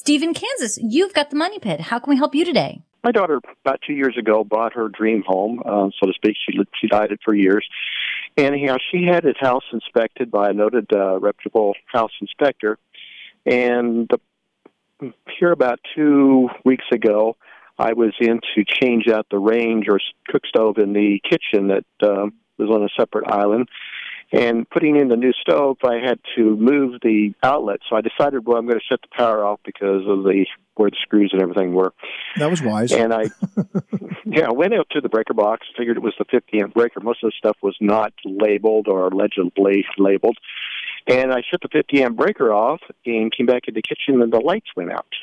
Steve in Kansas, you've got the Money Pit. How can we help you today? My daughter, about 2 years ago, bought her dream home, so to speak. She eyed it for years. And she had his house inspected by a noted reputable house inspector. And here about 2 weeks ago, I was in to change out the range or cook stove in the kitchen that was on a separate island. And putting in the new stove, I had to move the outlet. So I decided, I'm going to shut the power off because of where the screws and everything were. That was wise. And I went out to the breaker box, figured it was the 50-amp breaker. Most of the stuff was not labeled or legibly labeled. And I shut the 50-amp breaker off and came back in the kitchen, and the lights went out.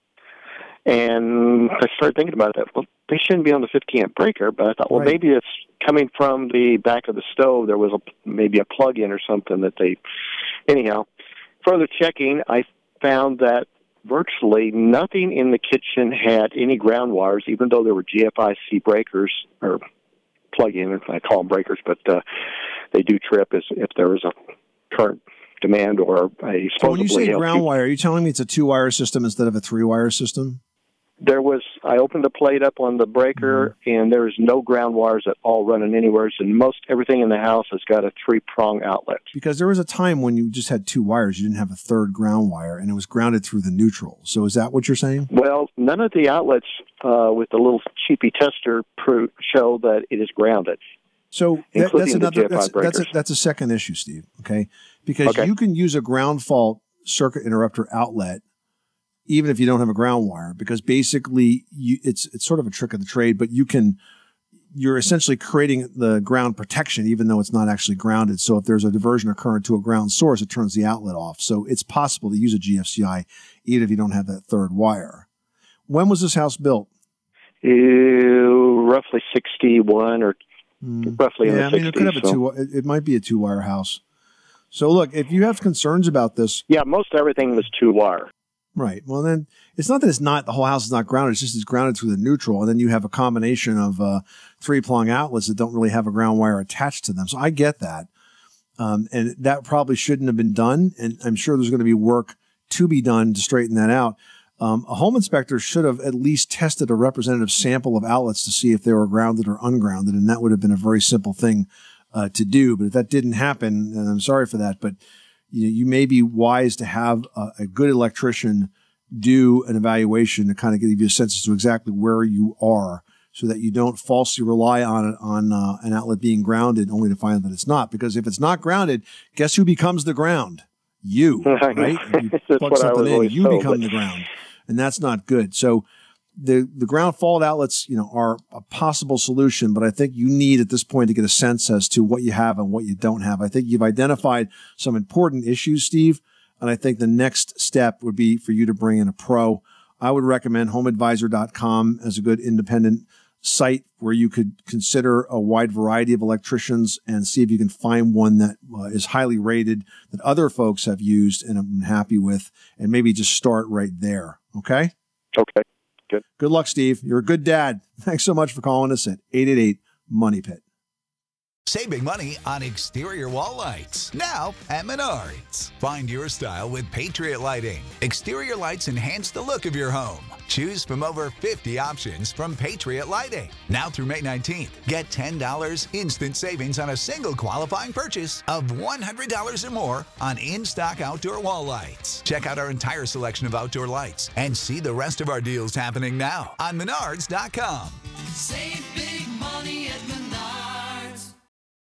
And I started thinking about that. Well, they shouldn't be on the 50-amp breaker, but I thought, maybe it's coming from the back of the stove. There was maybe a plug-in or something that they... Anyhow, further checking, I found that virtually nothing in the kitchen had any ground wires, even though there were GFIC breakers, or plug-in, I call them breakers, but they do trip if there is a current demand or a supposedly... So when you say ground wire, are you telling me it's a 2-wire system instead of a 3-wire system? I opened the plate up on the breaker, and there's no ground wires at all running anywhere, and everything in the house has got a 3-prong outlet. Because there was a time when you just had 2 wires, you didn't have a third ground wire, and it was grounded through the neutral. So is that what you're saying? Well, none of the outlets with the little cheapy tester show that it is grounded. So that's a second issue, Steve, okay? Because you can use a ground fault circuit interrupter outlet even if you don't have a ground wire, because basically it's sort of a trick of the trade, but you're essentially creating the ground protection even though it's not actually grounded. So if there's a diversion of current to a ground source, it turns the outlet off. So it's possible to use a GFCI even if you don't have that third wire. When was this house built? Roughly 61 or roughly in the 60s. It could have it might be a 2-wire house. So look, if you have concerns about this. Yeah, most everything was 2-wire. Right. Well, then it's not that the whole house is not grounded. It's just it's grounded through the neutral. And then you have a combination of 3-prong outlets that don't really have a ground wire attached to them. So I get that. And that probably shouldn't have been done. And I'm sure there's going to be work to be done to straighten that out. A home inspector should have at least tested a representative sample of outlets to see if they were grounded or ungrounded. And that would have been a very simple thing to do. But if that didn't happen, and I'm sorry for that, but you may be wise to have a good electrician do an evaluation to kind of give you a sense as to exactly where you are so that you don't falsely rely on an outlet being grounded only to find that it's not. Because if it's not grounded, guess who becomes the ground? You, right? You plug something in, you become the ground. And that's not good. So the ground fault outlets, are a possible solution, but I think you need at this point to get a sense as to what you have and what you don't have. I think you've identified some important issues, Steve, and I think the next step would be for you to bring in a pro. I would recommend HomeAdvisor.com as a good independent site where you could consider a wide variety of electricians and see if you can find one that is highly rated that other folks have used and have been happy with, and maybe just start right there. Okay? Okay. Good luck, Steve. You're a good dad. Thanks so much for calling us at 888-MONEY-PIT. Saving money on exterior wall lights. Now at Menards. Find your style with Patriot Lighting. Exterior lights enhance the look of your home. Choose from over 50 options from Patriot Lighting. Now through May 19th, get $10 instant savings on a single qualifying purchase of $100 or more on in-stock outdoor wall lights. Check out our entire selection of outdoor lights and see the rest of our deals happening now on Menards.com. Save